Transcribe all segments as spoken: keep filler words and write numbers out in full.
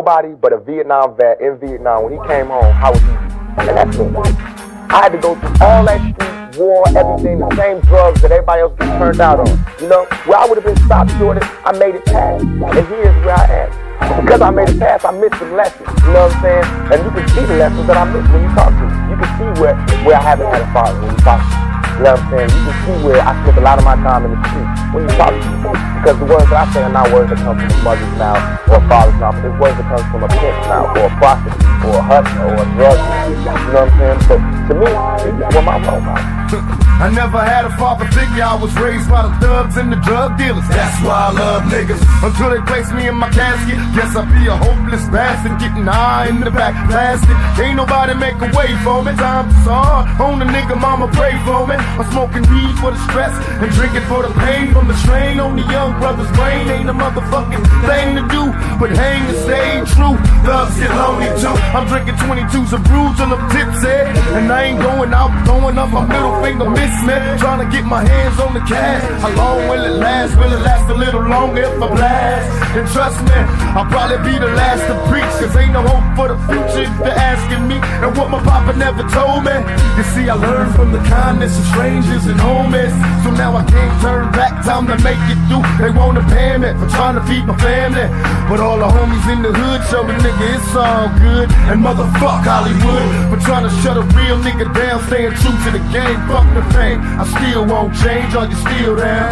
nobody but a Vietnam vet in Vietnam. When he came home, how was he? And that's me. I had to go through all that street, war, everything, the same drugs that everybody else gets turned out on. You know, where I would have been stopped short, I made it past. And here's where I am. Because I made it past, I missed some lessons. You know what I'm saying? And you can see the lessons that I missed when you talk to me. You can see where, where I haven't had a father when you talk to me. You know what I'm saying? You can see where I spent a lot of my time in the street when you talk to me. Because the words that I say are not words that come from a mother's mouth or a father's mouth. It's words that come from a pimp's mouth or a prostitute or a hustler or a drug dealer. You know what I'm saying? So to me, these were my role models. I never had a father figure, I was raised by the thugs and the drug dealers. That's why I love niggas. Until they place me in my casket, guess I'll be a hopeless bastard, getting high in the back plastic. Ain't nobody make a way for me. Times is hard, on the nigga mama pray for me. I'm smoking weed for the stress and drinking for the pain from the strain on the young brother's brain. Ain't a motherfucking thing to do but hang and stay true. Thugs get lonely too. I'm drinking twenty-twos of brew till I'm tipsy, and I ain't going out throwing up my middle finger. Man, trying to get my hands on the cash. How long will it last? Will it last a little longer if I blast? And trust me, I'll probably be the last to preach, cause ain't no hope for the future if they're asking me. And what my papa never told me, you see I learned from the kindness of strangers and homies. So now I can't turn back, time to make it through. They wanna pay me for trying to feed my family, but all the homies in the hood show me nigga it's all good. And motherfuck Hollywood for trying to shut a real nigga down, staying true to the game. Fuck the fame, I still won't change. Are you still there?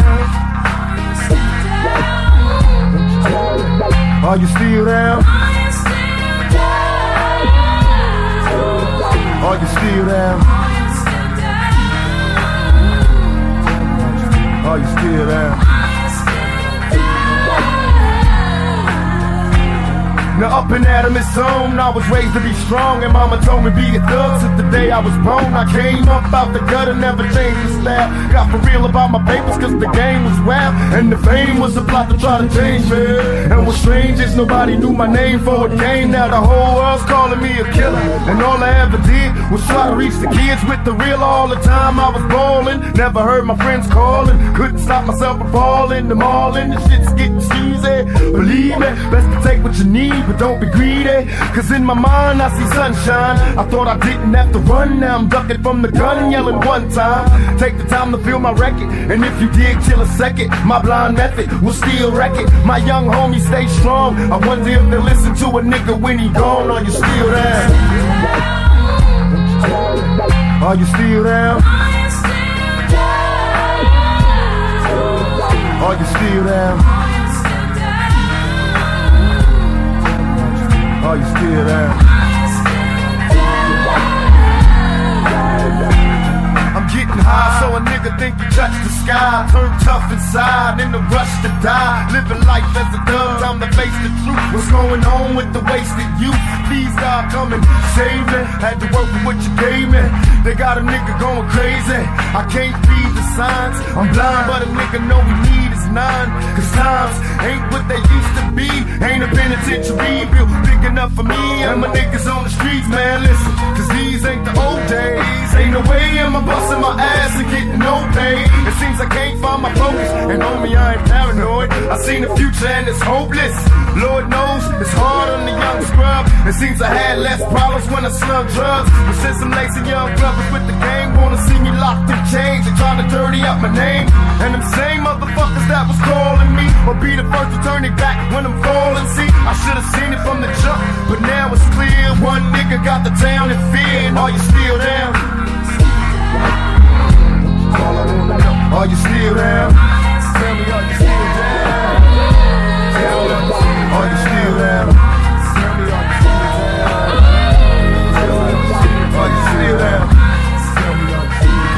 Are you still there? Are you still there? Are you still there? Now up and at him it's on. I was raised to be strong, and mama told me be a thug since the day I was born. I came up out the gutter, never changed the style. Got for real about my papers cause the game was wild, and the fame was a plot to try to change me. And what's strange is nobody knew my name for a game. Now the whole world's calling me a killer, and all I ever did was try to reach the kids with the real all the time I was ballin'. Never heard my friends calling, couldn't stop myself from falling. The mall and the shit's getting cheesy. Believe me, best to take what you need, but don't be greedy, cause in my mind I see sunshine. I thought I didn't have to run, now I'm ducking from the gun, yelling one time. Take the time to feel my record, and if you dig, chill a second. My blind method will still wreck it. My young homie stay strong. I wonder if they listen to a nigga when he gone. Are you still there? Are you still there? Are you still there? Are you still there? I'm getting high so a nigga think he touched the sky. Turn tough inside in the rush to die. Living life as a thug, time to face the truth. What's going on with the wasted youth? Please God come and save me. Had to work with what you gave me. They got a nigga going crazy. I can't read the signs, I'm blind, but a nigga know we need is nine. Cause times ain't what they used to be. Ain't a penitentiary built big enough for me and my niggas on the streets, man. Listen, cause these ain't the old days. Ain't no way am I busting my ass and getting no pay. It seems I can't find my focus, and on me I ain't paranoid. I seen the future and it's hopeless. Lord knows it's hard on the young scrub. It seems I had less problems when I slung drugs. But since some lazy young brothers with the game wanna see me locked in chains, they trying to dirty up my name. And them same motherfuckers that was calling me will be the first to turn their back when I'm falling. See, I should've seen it from the jump, but now it's clear. One nigga got the town in fear. And are you still there? Are you still there? Tell me, are you still there? Tell me, are you still there? Tell me, are you still there? Are you still there? Tell me, are you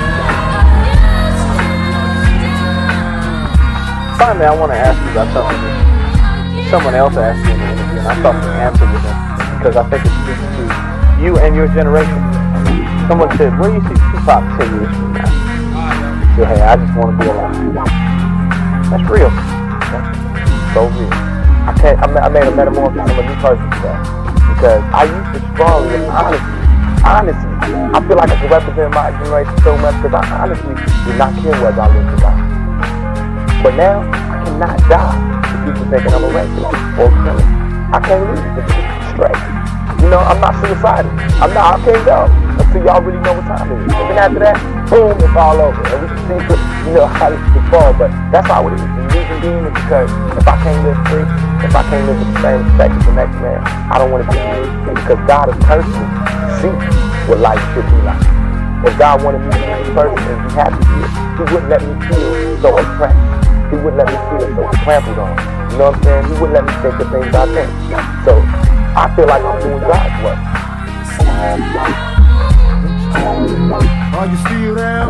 still there? Finally, I want to ask you about something that someone else asked me in the interview, and I thought the answer was in, because I think it speaks to you and your generation. Someone said, where do you see Tupac ten years from now? He said, hey, I just want to be alive. That's real. That's so real. I can't, I made a metamorphosis. I'm a new person today. Because I used to strongly, honestly, honestly, I feel like I can represent my generation so much because I honestly did not care whether I lived or die. But now, I cannot die if people thinking I'm a racist or a criminal. I can't live. straight. You know, I'm not suicidal. I'm not, I can't go until y'all really know what time it is. And then after that, boom, it's all over. And we can see, you know, how this can fall. But that's how it is. The reason being is because if I can't live free, if I can't live with the same respect as the next man, I don't want to get me. Because God has cursed me to see what life should be like. If God wanted me to be this person and be happy here, He wouldn't let me feel so oppressed. He wouldn't let me feel so trampled on. You know what I'm saying? He wouldn't let me think the things I think. So I feel like I'm doing God's work. Are you still there?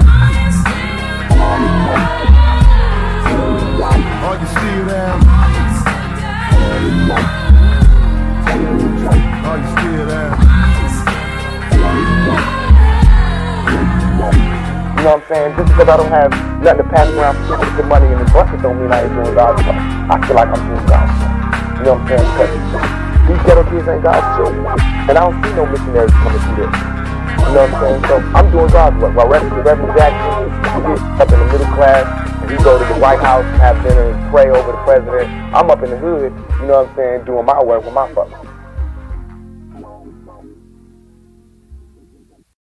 Are you still there? Are you still there? You know what I'm saying? Just because I don't have nothing to pass around for people to put money in the bucket don't mean I ain't doing God's work. I feel like I'm doing God's work. You know what I'm saying? Because these ghetto kids ain't God's children. And I don't see no missionaries coming through this. You know what I'm saying? So I'm doing God's work. While Reverend, Reverend Jackson, he gets up in the middle class, and he go to the White House and have dinner and pray over the president. I'm up in the hood, you know what I'm saying, doing my work with my fuckers.